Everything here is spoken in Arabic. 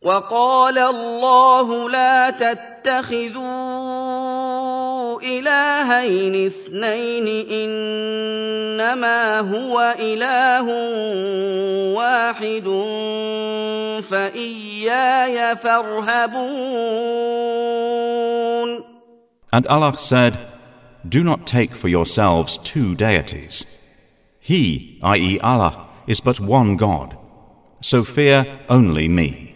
وقال الله لا تتخذوا إلهين اثنين إنما هو إله واحد فإياي فارهبون. And Allah said, "Do not take for yourselves two deities. He, i.e. Allah, is but one God, so fear only me."